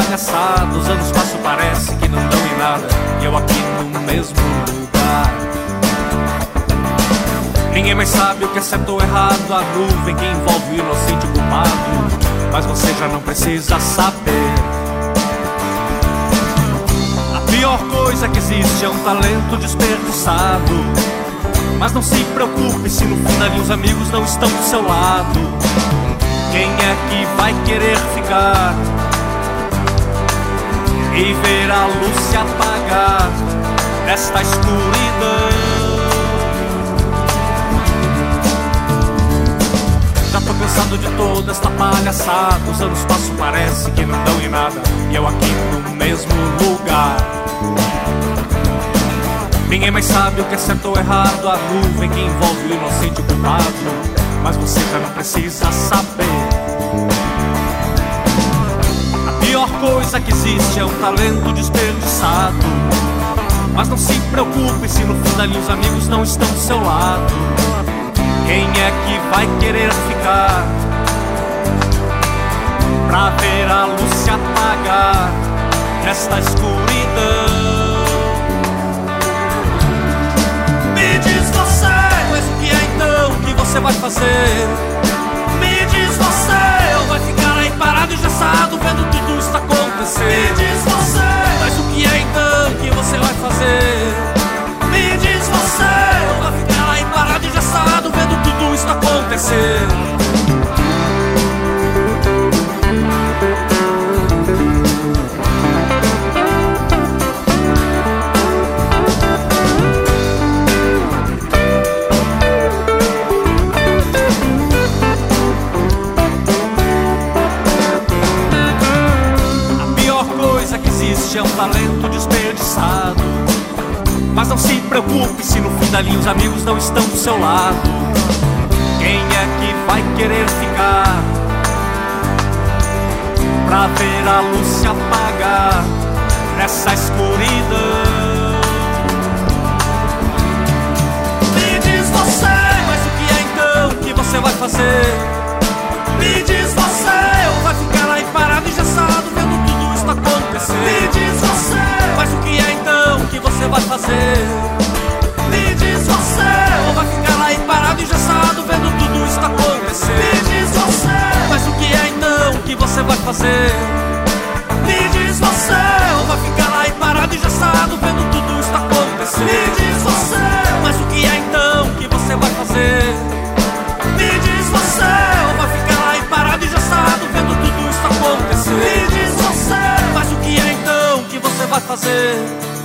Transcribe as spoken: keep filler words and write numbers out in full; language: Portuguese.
palhaçada. Os anos passam, parece que não dão em nada, e eu aqui no mesmo lugar. Ninguém mais sabe o que é certo ou errado, a nuvem que envolve o inocente e o culpado, mas você já não precisa saber. A pior coisa que existe é um talento desperdiçado, mas não se preocupe se no fim dali os amigos não estão do seu lado. Quem é que vai querer ficar e ver a luz se apagar nesta escuridão? Já tô cansado de toda esta palhaçada. Os anos passam, parece que não dão em nada, e eu aqui no mesmo lugar. Ninguém mais sabe o que é certo ou errado, a nuvem que envolve o inocente e o culpado, mas você já não precisa saber. A pior coisa que existe é um talento desperdiçado, mas não se preocupe se no fim dali os amigos não estão do seu lado. Quem é que vai querer ficar pra ver a luz se apagar nesta escuridão? Me diz você, mas o que é então que você vai fazer? Me diz você, ou vai ficar aí parado e engessado vendo tudo isso acontecer? Me diz você, mas o que é então que você vai fazer? Me diz você, ou vai ficar aí parado e engessado vendo tudo isso acontecer? É um talento desperdiçado, mas não se preocupe se no fim dali os amigos não estão do seu lado. Quem é que vai querer ficar pra ver a luz se apagar nessa escuridão? Me diz você, mas o que é então que você vai fazer? Me diz você, ou vai ficar aí parado e engessado vendo tudo isso acontecer? Me diz você, mas o que é então que você vai fazer? Me diz você, ou vai ficar aí parado e engessado vendo tudo isso acontecer? Me diz você, mas o que é então que você vai fazer? Me diz você, ou vai ficar aí parado e engessado vendo tudo isso acontecer? Me diz você, mas o que é então que você vai fazer? Me diz você, ou vai ficar aí parado e engessado vendo tudo isso acontecer? Me diz você, mas o que é então que você vai fazer?